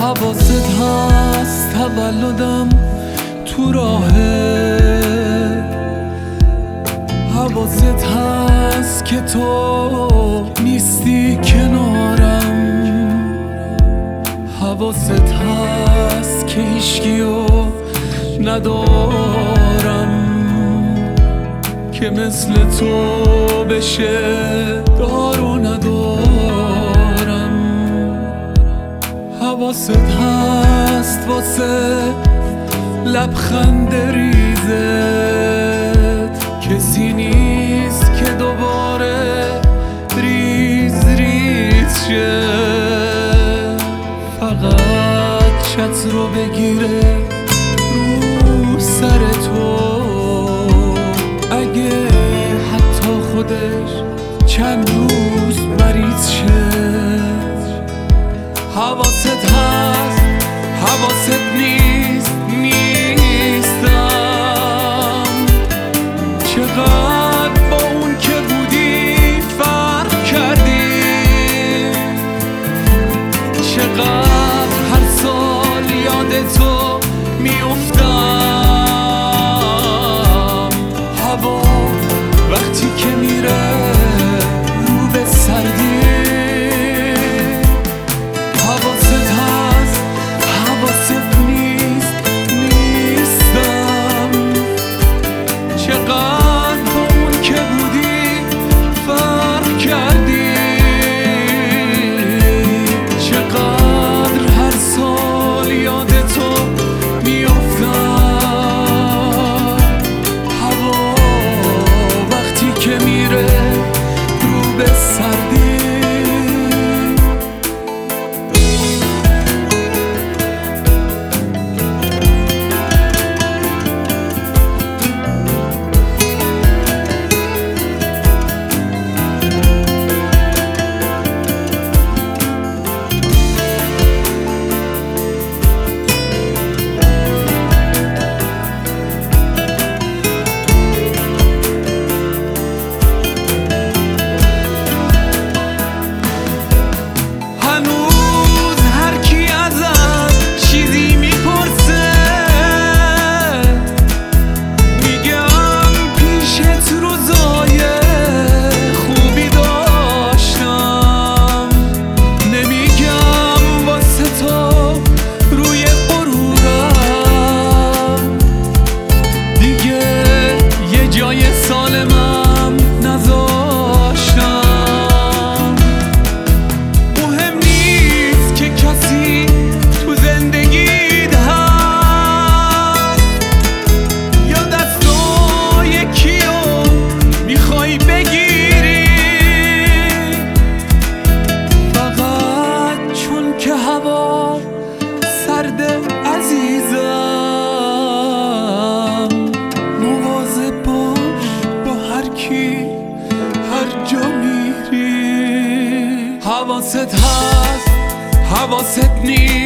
حواست هست تولدم تو راهه، حواست هست که تو نیستی کنارم، حواست هست که هیچکیو ندارم که مثل تو بشه دارو ندارم. حواست هست واسه لبخند ریزت، کسی نیست که دوباره ریز شه، فقط چتر رو بگیره رو سر تو، اگه حتی خودش چند روز مریض شه. حواست هست حواست نیستم، چقدر با اون که بودی فرق کردی، چقدر هر سال یاد تو میافتم. هوا وقتی که میره رو به سردی، حواست هست حواست نیستم، چقدر با اون که بودی فرق کردی، چقدر هر سال یاد تو میافتم. هوا وقتی که میره رو به سردی، سرد عزیزم، مواظب باش با هر کی هر جا میری. حواست هست حواست نیست